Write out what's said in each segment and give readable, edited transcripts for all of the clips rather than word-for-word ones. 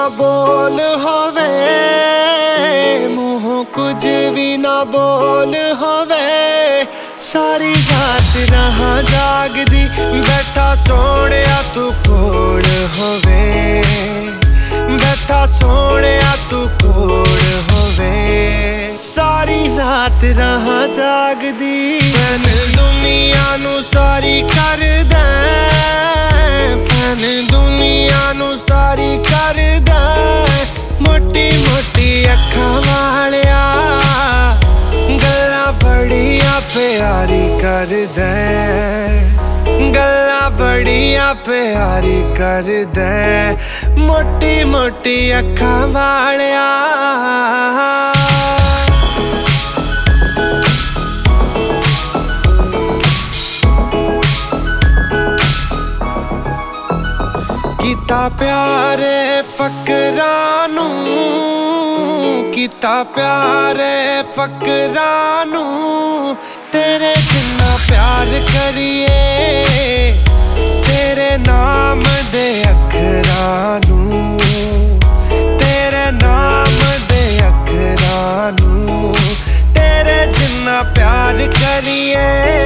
बोल होवे, मूहों कुछ भी ना बोल होवे। सारी रात रहा जागदी बैठा सोहणिया तू कोल होवे, बैठा सोहणिया तू कोल होवे। सारी रात रहा जागदी फैन दुनिया नू सारी कर दे, फैन दुनिया नू सारी कर दे। मोटी मोटी अखां वालिया गल्लां बड़ियां प्यारी कर दे, गल्लां बड़ियां प्यारी कर दे। मोटी मोटी अखां वालिया कीता प्यारे फकरां नू, कीता प्यारे फकरां नू। तेरे जिन्ना प्यार करिए तेरे नाम दे अखरां नू, तेरे नाम दे अखरां नू। तेरे जिन्ना प्यार करिए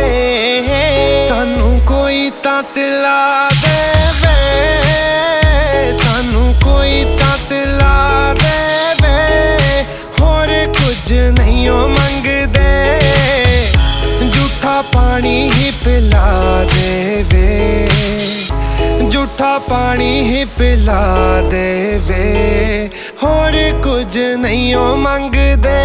सानू कोई तां सिला देवे, सानू कोई तां सिला देवे। होर कुछ नहीं ओ मंगदे, झूठा पानी ही पिला देवे, झूठा पानी ही पिला देवे। होर कुछ नहीं ओ मंगदे।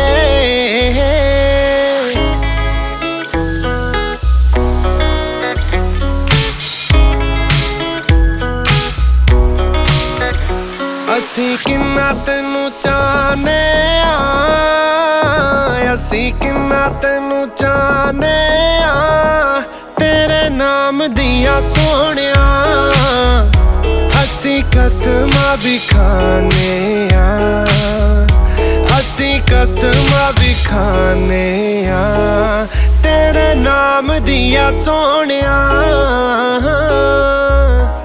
असी किन्ना तेनू चाहने आ, असी किन्ना तेनू चाहने आ। तेरे नाम दिया सोहणिया असी कसमां भी खाने आ, असी कसमां भी खाने आ। तेरे नाम दिया सोहणिया।